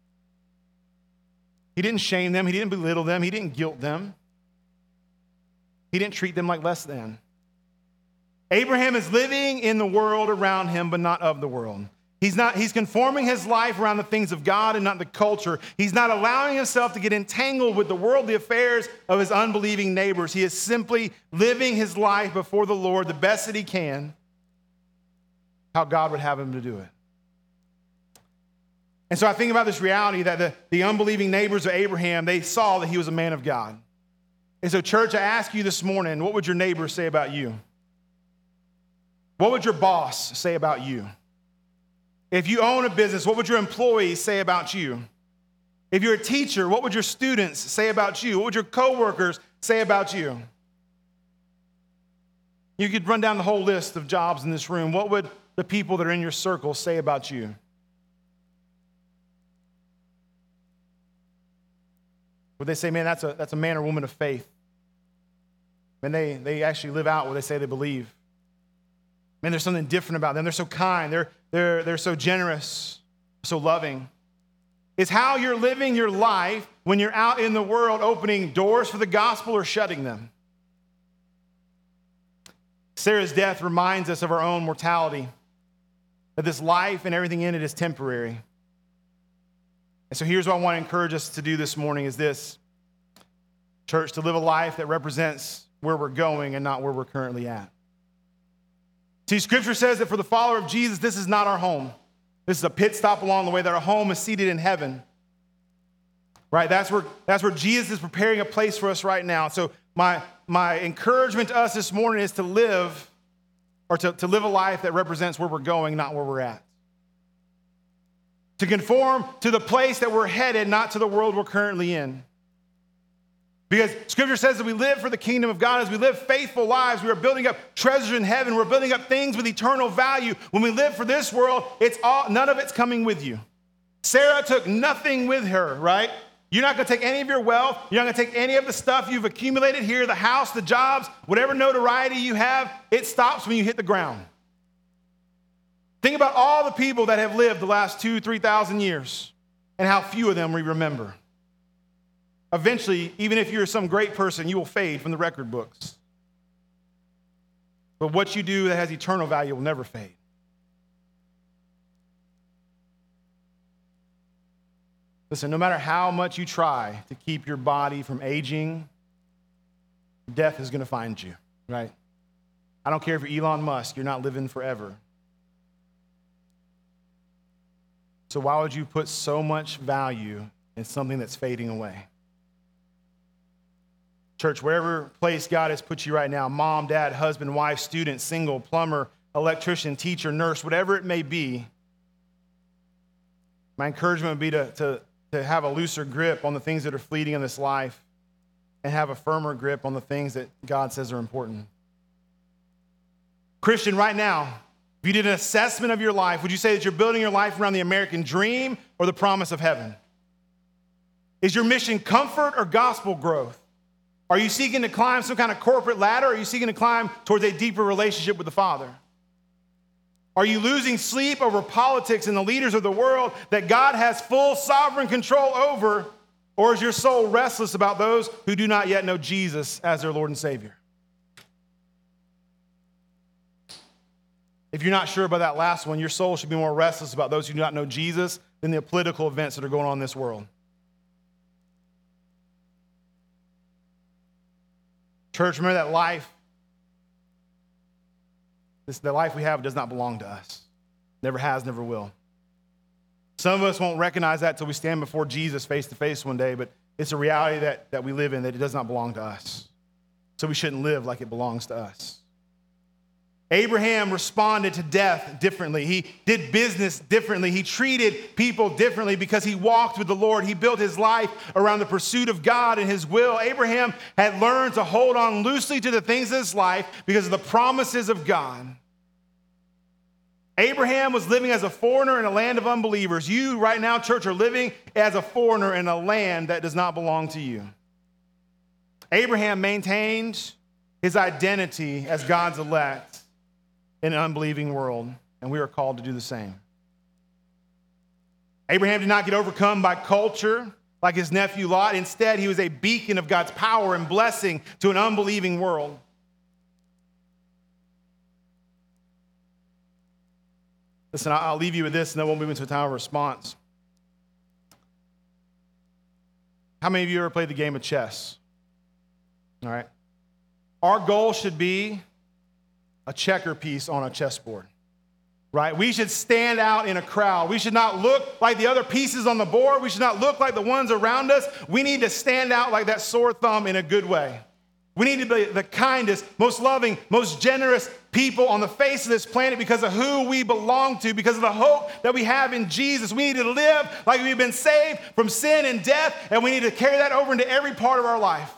Speaker 2: He didn't shame them, he didn't belittle them, he didn't guilt them. He didn't treat them like less than. Abraham is living in the world around him, but not of the world. He's not, he's conforming his life around the things of God and not the culture. He's not allowing himself to get entangled with the worldly affairs of his unbelieving neighbors. He is simply living his life before the Lord the best that he can, how God would have him to do it. And so I think about this reality that the, the unbelieving neighbors of Abraham, they saw that he was a man of God. And so, church, I ask you this morning, what would your neighbors say about you? What would your boss say about you? If you own a business, what would your employees say about you? If you're a teacher, what would your students say about you? What would your coworkers say about you? You could run down the whole list of jobs in this room. What would the people that are in your circle say about you? Would they say, man, that's a, that's a man or woman of faith? And they, they actually live out what they say they believe. Man, there's something different about them. They're so kind. They're, they're, they're so generous, so loving. It's how you're living your life when you're out in the world opening doors for the gospel or shutting them. Sarah's death reminds us of our own mortality, that this life and everything in it is temporary. And so here's what I want to encourage us to do this morning is this. Church, to live a life that represents where we're going and not where we're currently at. See, Scripture says that for the follower of Jesus, this is not our home. This is a pit stop along the way, that our home is seated in heaven. Right? That's where, that's where Jesus is preparing a place for us right now. So my, my encouragement to us this morning is to live, or to, to live a life that represents where we're going, not where we're at. To conform to the place that we're headed, not to the world we're currently in. Because Scripture says that we live for the kingdom of God. As we live faithful lives, we are building up treasures in heaven. We're building up things with eternal value. When we live for this world, it's all, none of it's coming with you. Sarah took nothing with her, right? You're not going to take any of your wealth. You're not going to take any of the stuff you've accumulated here, the house, the jobs, whatever notoriety you have. It stops when you hit the ground. Think about all the people that have lived the last two, three thousand years and how few of them we remember. Eventually, even if you're some great person, you will fade from the record books. But what you do that has eternal value will never fade. Listen, no matter how much you try to keep your body from aging, death is going to find you, right? I don't care if you're Elon Musk, you're not living forever. So why would you put so much value in something that's fading away? Church, wherever place God has put you right now, mom, dad, husband, wife, student, single, plumber, electrician, teacher, nurse, whatever it may be, my encouragement would be to, to, to have a looser grip on the things that are fleeting in this life and have a firmer grip on the things that God says are important. Christian, right now, if you did an assessment of your life, would you say that you're building your life around the American dream or the promise of heaven? Is your mission comfort or gospel growth? Are you seeking to climb some kind of corporate ladder, or are you seeking to climb towards a deeper relationship with the Father? Are you losing sleep over politics and the leaders of the world that God has full sovereign control over, or is your soul restless about those who do not yet know Jesus as their Lord and Savior? If you're not sure about that last one, your soul should be more restless about those who do not know Jesus than the political events that are going on in this world. Church, remember that life, this, the life we have does not belong to us. Never has, never will. Some of us won't recognize that until we stand before Jesus face to face one day, but it's a reality that, that we live in, that it does not belong to us. So we shouldn't live like it belongs to us. Abraham responded to death differently. He did business differently. He treated people differently because he walked with the Lord. He built his life around the pursuit of God and his will. Abraham had learned to hold on loosely to the things of his life because of the promises of God. Abraham was living as a foreigner in a land of unbelievers. You right now, church, are living as a foreigner in a land that does not belong to you. Abraham maintained his identity as God's elect in an unbelieving world, and we are called to do the same. Abraham did not get overcome by culture like his nephew Lot. Instead, he was a beacon of God's power and blessing to an unbelieving world. Listen, I'll leave you with this, and then we'll move into a time of response. How many of you ever played the game of chess? All right. Our goal should be a checker piece on a chessboard, right? We should stand out in a crowd. We should not look like the other pieces on the board. We should not look like the ones around us. We need to stand out like that sore thumb in a good way. We need to be the kindest, most loving, most generous people on the face of this planet because of who we belong to, because of the hope that we have in Jesus. We need to live like we've been saved from sin and death, and we need to carry that over into every part of our life.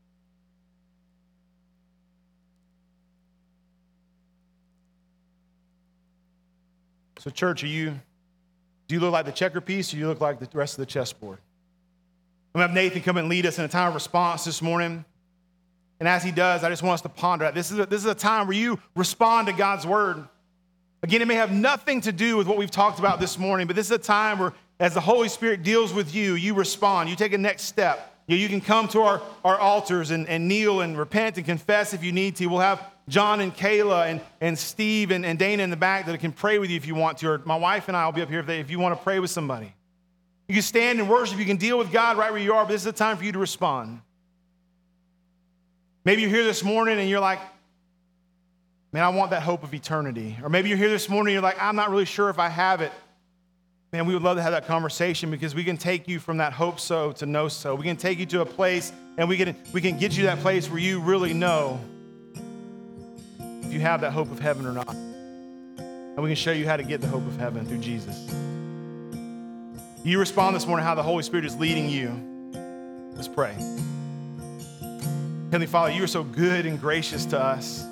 Speaker 2: So church, are you, do you look like the checker piece or do you look like the rest of the chessboard? I'm going to have Nathan come and lead us in a time of response this morning. And as he does, I just want us to ponder that. This is a, this is a time where you respond to God's word. Again, it may have nothing to do with what we've talked about this morning, but this is a time where as the Holy Spirit deals with you, you respond. You take a next step. You know, you can come to our, our altars and, and kneel and repent and confess if you need to. We'll have John and Kayla and, and Steve and, and Dana in the back that can pray with you if you want to. Or my wife and I will be up here if, they, if you want to pray with somebody. You can stand and worship. You can deal with God right where you are, but this is a time for you to respond. Maybe you're here this morning and you're like, man, I want that hope of eternity. Or maybe you're here this morning and you're like, I'm not really sure if I have it. Man, we would love to have that conversation because we can take you from that hope so to no so. We can take you to a place and we can, we can get you to that place where you really know if you have that hope of heaven or not. And we can show you how to get the hope of heaven through Jesus. You respond this morning how the Holy Spirit is leading you. Let's pray. Heavenly Father, you are so good and gracious to us.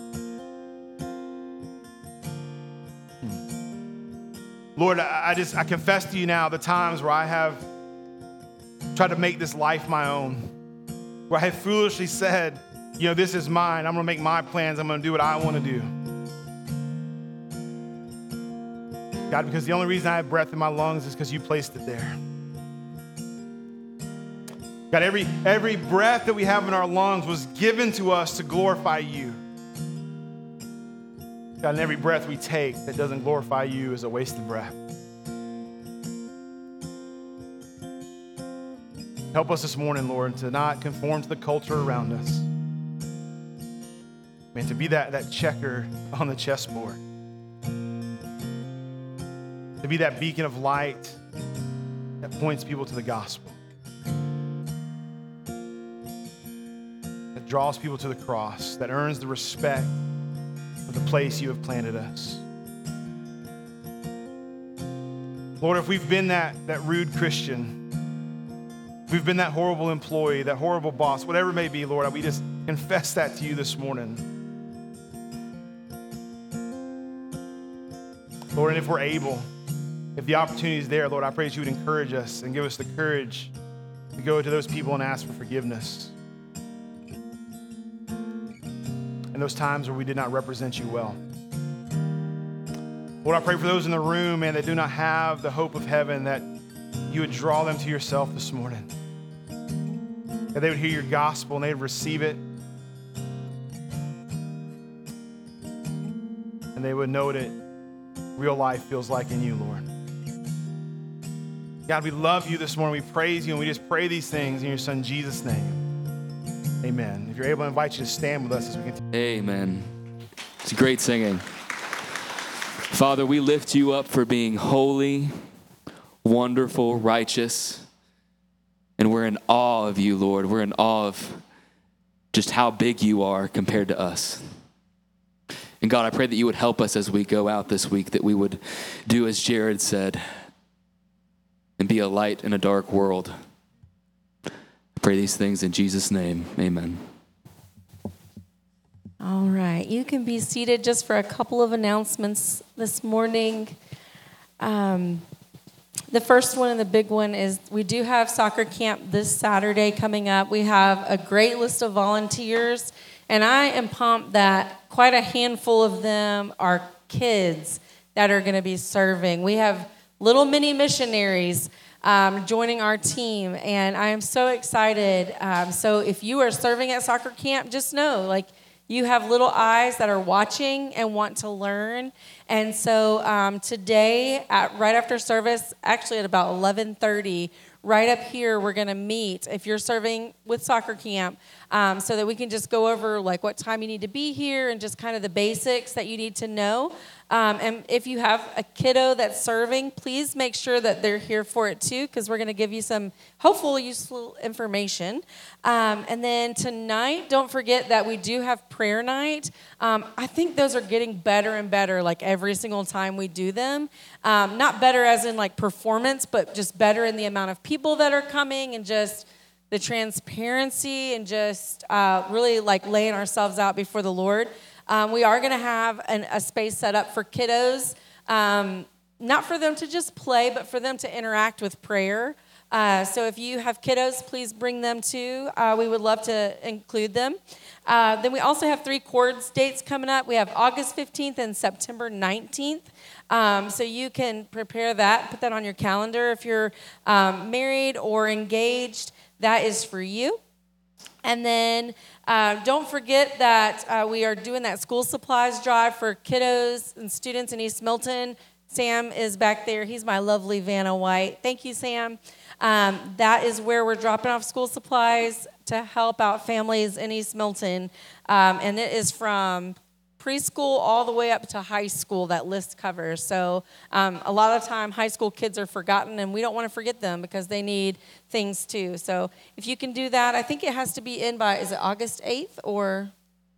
Speaker 2: Lord, I just I confess to you now the times where I have tried to make this life my own, where I have foolishly said, you know, this is mine. I'm going to make my plans. I'm going to do what I want to do. God, because the only reason I have breath in my lungs is because you placed it there. God, every, every breath that we have in our lungs was given to us to glorify you. God, and every breath we take that doesn't glorify you is a wasted breath. Help us this morning, Lord, to not conform to the culture around us. Man, to be that, that checker on the chessboard. To be that beacon of light that points people to the gospel. That draws people to the cross, that earns the respect of the place you have planted us. Lord, if we've been that, that rude Christian, if we've been that horrible employee, that horrible boss, whatever it may be, Lord, we just confess that to you this morning. Lord, and if we're able, if the opportunity is there, Lord, I pray that you would encourage us and give us the courage to go to those people and ask for forgiveness. In those times where we did not represent you well. Lord, I pray for those in the room, man, that do not have the hope of heaven, that you would draw them to yourself this morning. That they would hear your gospel and they would receive it. And they would know what it real life feels like in you, Lord. God, we love you this morning. We praise you, and we just pray these things in your son Jesus' name. Amen. If you're able, I invite you to stand with us as we continue.
Speaker 4: Amen. It's great singing. Father, we lift you up for being holy, wonderful, righteous, and we're in awe of you, Lord. We're in awe of just how big you are compared to us. And God, I pray that you would help us as we go out this week, that we would do as Jared said and be a light in a dark world. I pray these things in Jesus' name. Amen.
Speaker 5: All right. You can be seated just for a couple of announcements this morning. Um, the first one and the big one is we do have soccer camp this Saturday coming up. We have a great list of volunteers, and I am pumped that quite a handful of them are kids that are going to be serving. We have little mini missionaries um, joining our team, and I am so excited. Um, so if you are serving at soccer camp, just know, like, you have little eyes that are watching and want to learn. And so um, today, at, right after service, actually at about eleven thirty, right up here, we're going to meet, if you're serving with soccer camp, um, so that we can just go over like what time you need to be here and just kind of the basics that you need to know. Um, and if you have a kiddo that's serving, please make sure that they're here for it too, because we're going to give you some hopefully useful information. Um, and then tonight, don't forget that we do have prayer night. Um, I think those are getting better and better like every single time we do them. Um, not better as in like performance, but just better in the amount of people that are coming and just the transparency and just uh, really like laying ourselves out before the Lord. Um, we are going to have an, a space set up for kiddos, um, not for them to just play, but for them to interact with prayer. Uh, so if you have kiddos, please bring them too. Uh, we would love to include them. Uh, then we also have three chords dates coming up. We have August fifteenth and September nineteenth. Um, so you can prepare that, put that on your calendar. If you're um, married or engaged, that is for you. And then uh, don't forget that uh, we are doing that school supplies drive for kiddos and students in East Milton. Sam is back there. He's my lovely Vanna White. Thank you, Sam. Um, that is where we're dropping off school supplies to help out families in East Milton. Um, and it is from preschool all the way up to high school that list covers. So um, a lot of time high school kids are forgotten, and we don't want to forget them because they need things too. So if you can do that, I think it has to be in by, is it August eighth or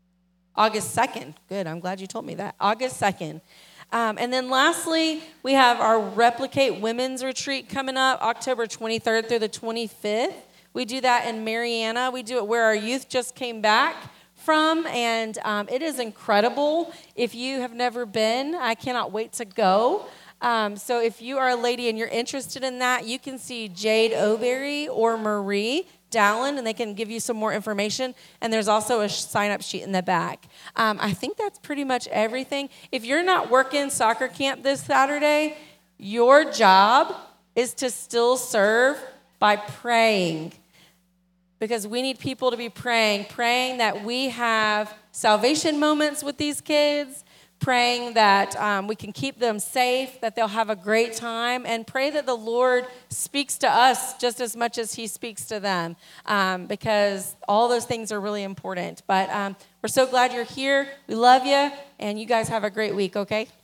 Speaker 5: August second? Good, I'm glad you told me that. August second. Um, and then lastly, we have our Replicate Women's Retreat coming up October twenty-third through the twenty-fifth. We do that in Marianna. We do it where our youth just came back from, and um, it is incredible. If you have never been, I cannot wait to go. Um, so if you are a lady and you're interested in that, you can see Jade O'Berry or Marie Dowland, and they can give you some more information. And there's also a sign-up sheet in the back. Um, I think that's pretty much everything. If you're not working soccer camp this Saturday, your job is to still serve by praying. Because we need people to be praying, praying that we have salvation moments with these kids, praying that um, we can keep them safe, that they'll have a great time, and pray that the Lord speaks to us just as much as he speaks to them, um, because all those things are really important. But um, we're so glad you're here. We love you, and you guys have a great week, okay?